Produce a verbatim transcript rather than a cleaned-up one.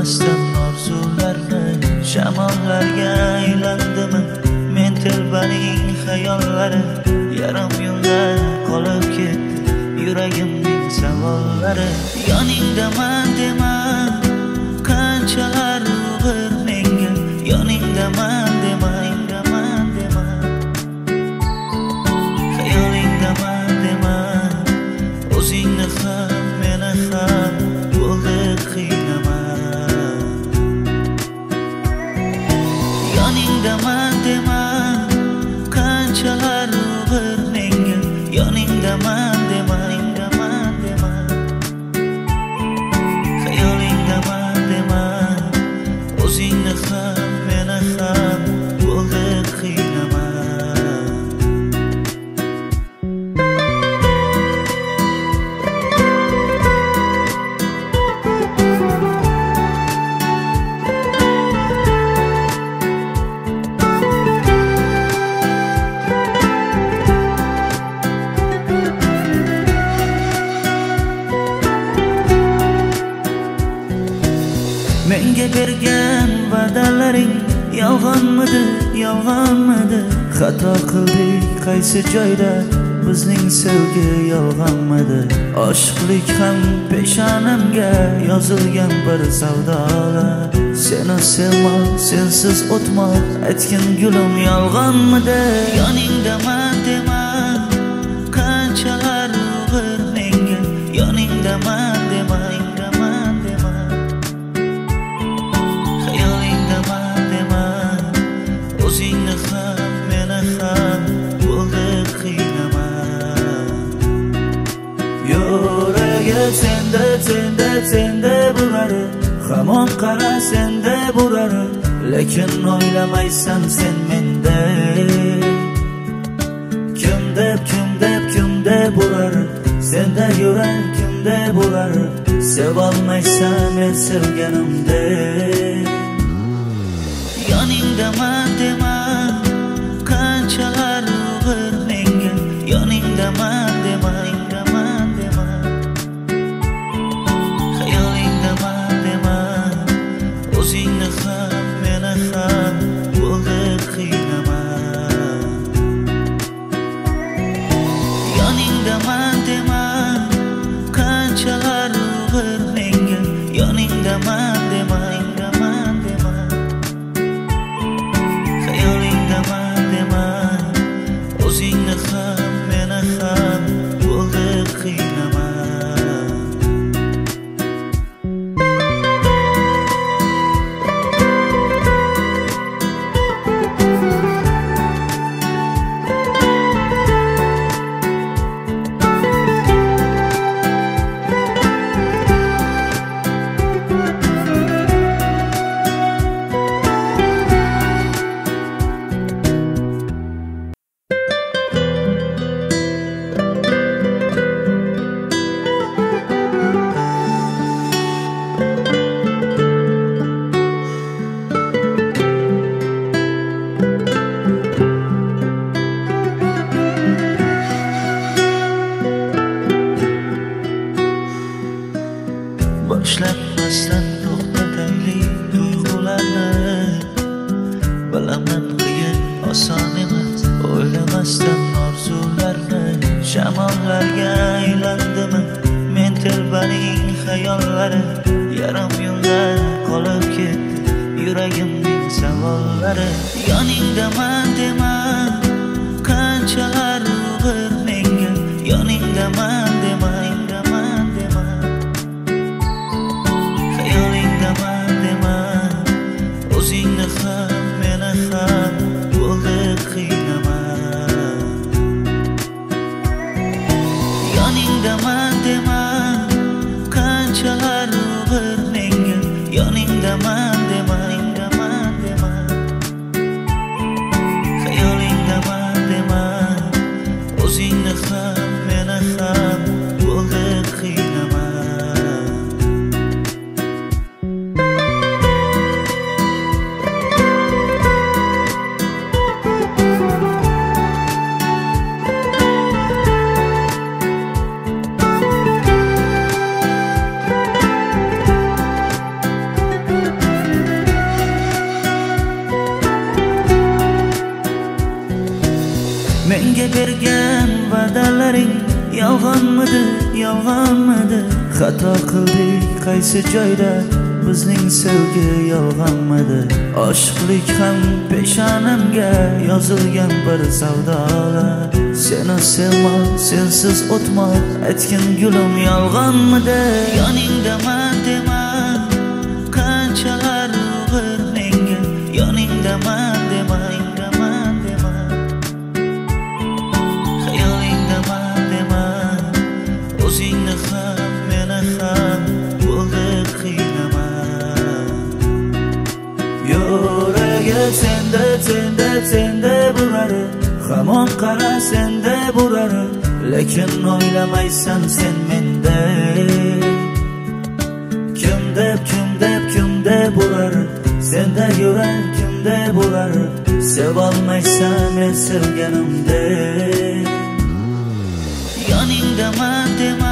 o'ylamasdan orzularni shamollarga aylandimi men telbaning xayollari yarim yo'lda qolib ketdi yuragimning savollari yoningdaman dema qanchalar og'ir menga yoningdaman dema dema xayolingdaman dema o'zingni ham meni ham bo'ldi qiynama yoningdaman dema qanchalar og'ir menga yoningdaman dema dema xayolingdaman dema o'zingni ham meni ham bo'ldi qiynama menga bergan va'dalaring yolg'onmidi yolg'onmidi xato qildik qaysi joyda bizning sevgi yolg'onmidi oshiqlik ham peshonamga yozilgan bir savdolar seni sevmoq sensiz o'tmoq aytgin gulim yolg'onmidi yoningdaman dema qanchalar og'ir menga yoningdaman dema o'zingni ham meni ham bo'ldi qiynama yuragi senda senda senda bo'ladi hamon qara senda bo'ladi lekin o'ylamaysan sen menda kim deb kim deb kim deb bo'ladi senda yurak kimda bo'ladi sevolmaysan men sevganimdek yoningdaman dema qanchalar og'ir menga yoningdaman dema dema xayolingdaman dema o'zingni ham meni ham bo'ldi qiynama yoningdaman dema qanchalar og'ir menga yoningdaman dema o'zingni ham meni ham bo'ldi qiynama boshlanmasdan to'xtataylik tuyg'ularni bilaman qiyin oson emas o'ylamasdan orzularni shamollarga aylandimi men telbaning xayollari yarim yo'lda qolib ketdi yuragimning savollari yoningdaman dema qanchalar og'ir menga yoningdaman dema o'zingni ham meni ham bo'ldi qiynama yoningdaman dema qanchalar og'ir menga yoningdaman dema xayolingdaman dema o'zingni ham meni ham bo'ldi qiynama menga bergan va'dalaring yolg'onmidi, yolg'onmidi? Xato qildik qaysi joyda, bizning sevgi yolg'onmidi? Oshiqlik ham peshonamga yozilgan bir savdolar. Seni sevmoq, sensiz o'tmoq, aytgin gulim yolg'onmidi? Yoningdaman dema, qanchalar og'ir menga. Yoningdaman dema, yoningdaman dema, xayolingdaman dema. O'zingni ham meni ham bo'ldi qiynama. Yuragi senda, senda, senda bular, hamon qara senda bular, lekin o'ylamaysan sen menda. Kim deb, kim deb, kim deb bular, senda yurar kimda bular, sevolmaysan men sevganimdek. Yoningdaman dema,